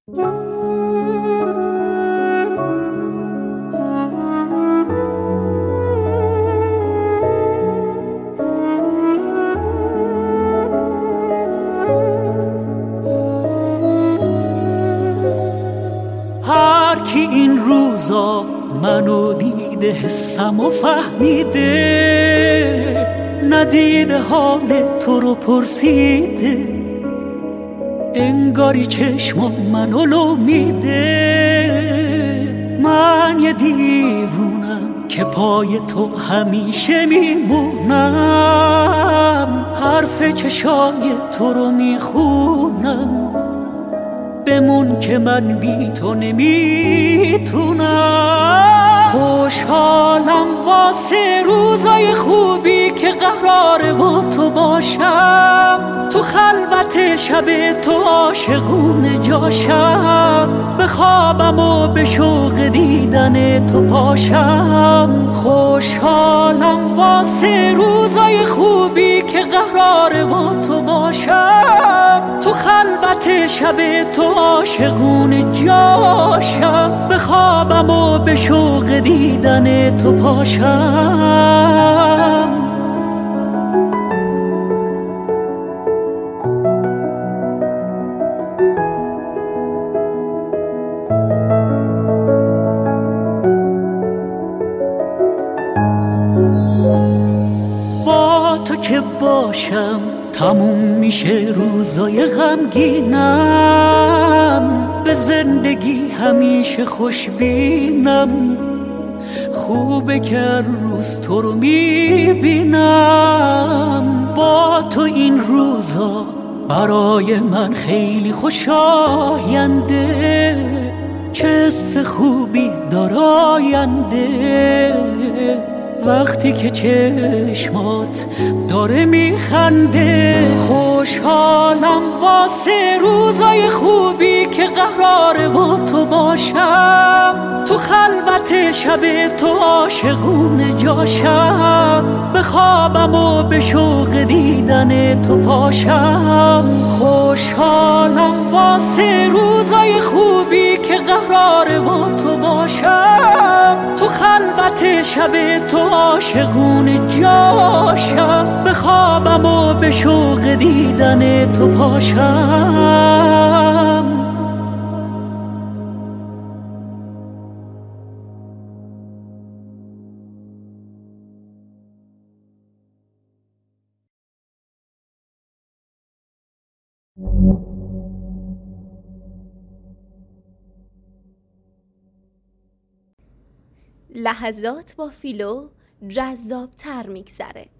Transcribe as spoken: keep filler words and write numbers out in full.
هر کی این روزا منو دیده حسم و فهمیده، ندیده حال تو رو پرسیده، انگاری چشم منو لو میده. من یه دیوونم که پای تو همیشه میمونم، حرف چشای تو رو میخونم، بمون که من بی تو نمیتونم. خوشحالم واسه روزای خوبی که قراره با تو باشم، تو خلوت شب تو عاشقونه جاشم، بخوابم و به شوق دیدن تو پاشم. خوشحالم واسه روزای خوبی که قراره با تو باشم، تو خلوت شب تو عاشقونه جاشم، بخوابم و به شوق دیدن تو پاشم. با تو که باشم تموم میشه روزای غمگینم، به زندگی همیشه خوشبینم، خوبه که روز تو رو میبینم. با تو این روزا برای من خیلی خوشاینده، چه حس خوبی داره آینده، وقتی که چشمات داره میخنده. خوشحالم واسه روزای خوبی که قراره با تو باشم، تو خلوت شب تو عاشقونه جاشم، بخوابم و به شوق دیدن تو پاشم. خوشحالم واسه روزای خوبی که قراره با تو باشم، تو خلوت شب تو عاشقونه جاشم، بخوابم و به شوق دیدن تو پاشم. لحظات با فیلو جذاب‌تر میگذره.